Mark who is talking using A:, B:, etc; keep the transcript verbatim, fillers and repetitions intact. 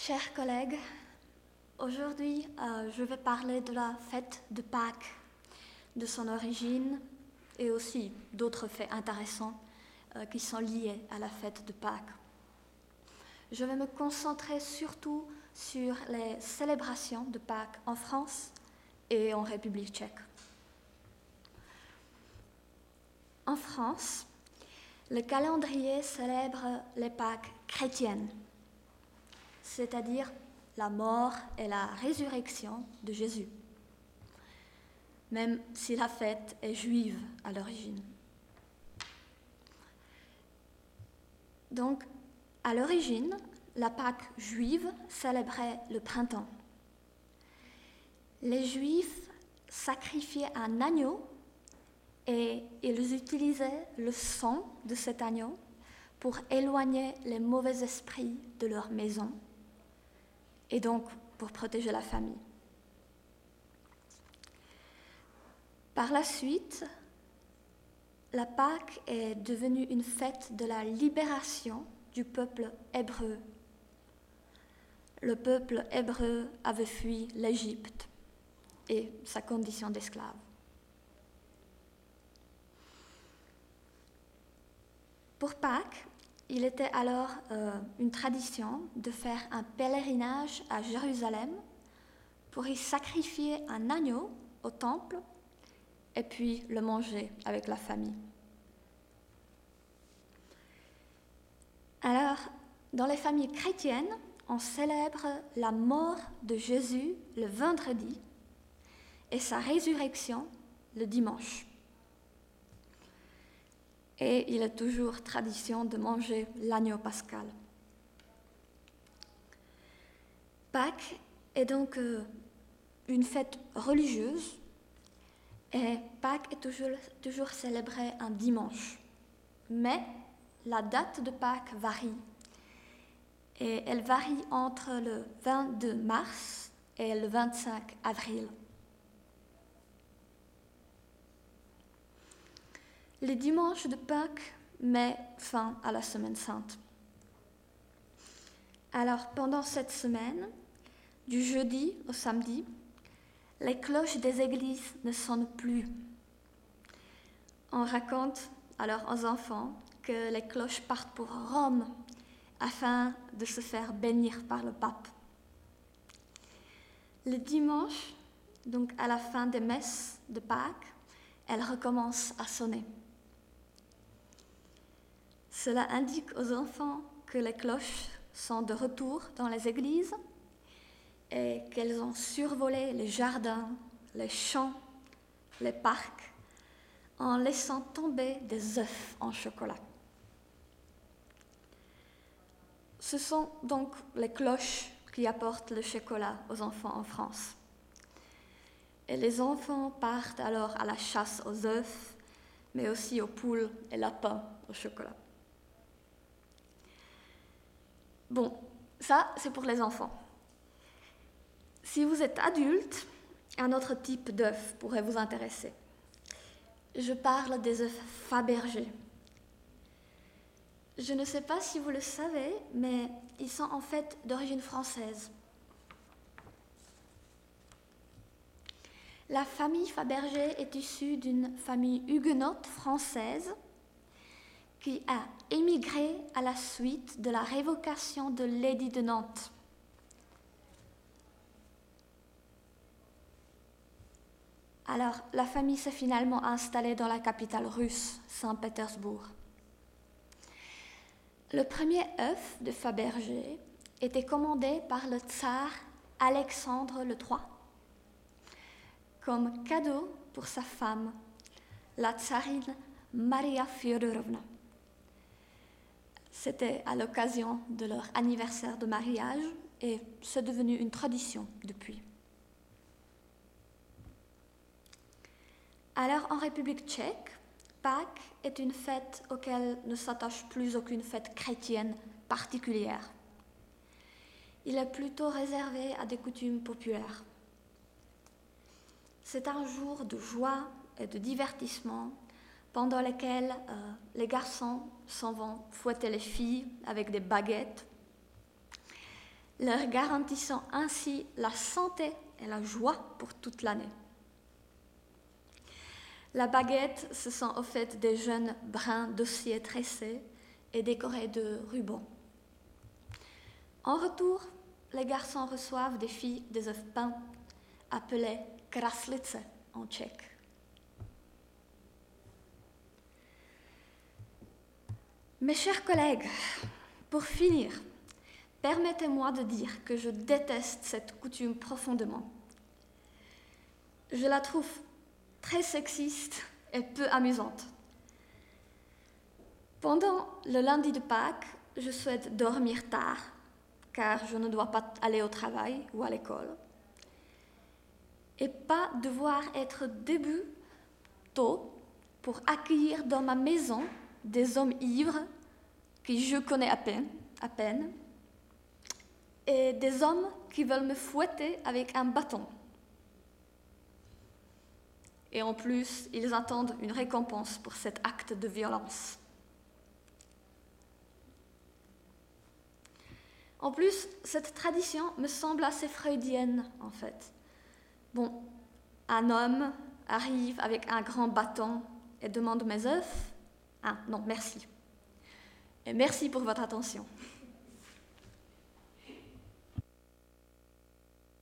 A: Chers collègues, aujourd'hui euh, je vais parler de la fête de Pâques, de son origine et aussi d'autres faits intéressants euh, qui sont liés à la fête de Pâques. Je vais me concentrer surtout sur les célébrations de Pâques en France et en République tchèque. En France, le calendrier célèbre les Pâques chrétiennes, c'est-à-dire la mort et la résurrection de Jésus, même si la fête est juive à l'origine. Donc, à l'origine, la Pâque juive célébrait le printemps. Les Juifs sacrifiaient un agneau et ils utilisaient le sang de cet agneau pour éloigner les mauvais esprits de leur maison et donc pour protéger la famille. Par la suite, la Pâque est devenue une fête de la libération du peuple hébreu. Le peuple hébreu avait fui l'Égypte et sa condition d'esclave. Pour Pâques, il était alors euh, une tradition de faire un pèlerinage à Jérusalem pour y sacrifier un agneau au temple et puis le manger avec la famille. Alors, dans les familles chrétiennes, on célèbre la mort de Jésus le vendredi et sa résurrection le dimanche. Et il est toujours tradition de manger l'agneau pascal. Pâques est donc euh, une fête religieuse et Pâques est toujours, toujours célébrée un dimanche. Mais la date de Pâques varie et elle varie entre le vingt-deux mars et le vingt-cinq avril. Le dimanche de Pâques met fin à la Semaine sainte. Alors, pendant cette semaine, du jeudi au samedi, les cloches des églises ne sonnent plus. On raconte alors aux enfants que les cloches partent pour Rome afin de se faire bénir par le pape. Le dimanche, donc à la fin des messes de Pâques, elles recommencent à sonner. Cela indique aux enfants que les cloches sont de retour dans les églises et qu'elles ont survolé les jardins, les champs, les parcs, en laissant tomber des œufs en chocolat. Ce sont donc les cloches qui apportent le chocolat aux enfants en France. Et les enfants partent alors à la chasse aux œufs, mais aussi aux poules et lapins au chocolat. Bon, ça, c'est pour les enfants. Si vous êtes adulte, un autre type d'œuf pourrait vous intéresser. Je parle des œufs Fabergé. Je ne sais pas si vous le savez, mais ils sont en fait d'origine française. La famille Fabergé est issue d'une famille huguenote française qui a émigré à la suite de la révocation de l'édit de Nantes. Alors, la famille s'est finalement installée dans la capitale russe, Saint-Pétersbourg. Le premier œuf de Fabergé était commandé par le tsar Alexandre le Troisième comme cadeau pour sa femme, la tsarine Maria Fyodorovna. C'était à l'occasion de leur anniversaire de mariage et c'est devenu une tradition depuis. Alors en République tchèque, Pâques est une fête auquel ne s'attache plus aucune fête chrétienne particulière. Il est plutôt réservé à des coutumes populaires. C'est un jour de joie et de divertissement pendant lesquels euh, les garçons s'en vont fouetter les filles avec des baguettes. leur garantissant ainsi la santé et la joie pour toute l'année. La baguette, ce sont au fait des jeunes brins d'osier tressés et décorés de rubans. En retour, les garçons reçoivent des filles des œufs peints, appelés kraslice en tchèque. Mes chers collègues, pour finir, permettez-moi de dire que je déteste cette coutume profondément. Je la trouve très sexiste et peu amusante. Pendant le lundi de Pâques, je souhaite dormir tard, car je ne dois pas aller au travail ou à l'école, et pas devoir être debout tôt pour accueillir dans ma maison des hommes ivres que je connais à peine, à peine, et des hommes qui veulent me fouetter avec un bâton. Et en plus, ils attendent une récompense pour cet acte de violence. En plus, cette tradition me semble assez freudienne, en fait. Bon, un homme arrive avec un grand bâton et demande mes œufs. Ah, non, merci. Et merci pour votre attention.